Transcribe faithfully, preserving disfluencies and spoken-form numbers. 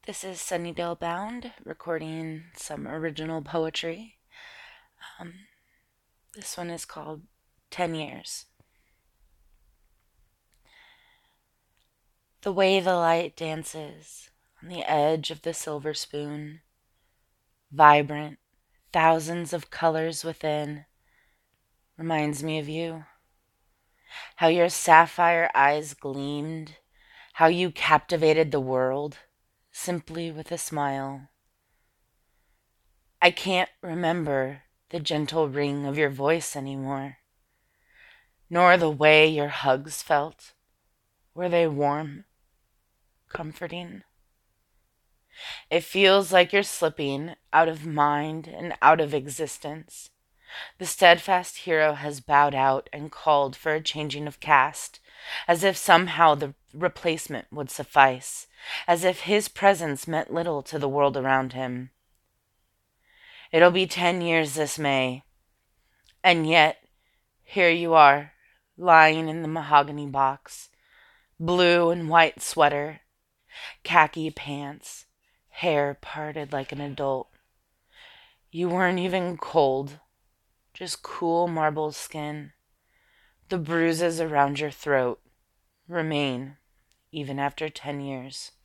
This is Sunnydale Bound recording some original poetry. Um, this one is called ten years. The way the light dances on the edge of the silver spoon, vibrant, thousands of colors within, reminds me of you. How your sapphire eyes gleamed, how you captivated the world simply with a smile. I can't remember the gentle ring of your voice anymore, nor the way your hugs felt. Were they warm, comforting? It feels like you're slipping out of mind and out of existence. The steadfast hero has bowed out and called for a changing of caste, as if somehow the replacement would suffice, as if his presence meant little to the world around him. It'll be ten years this May, and yet here you are, lying in the mahogany box, blue and white sweater, khaki pants, hair parted like an adult. You weren't even cold, just cool marble skin. The bruises around your throat remain even after ten years.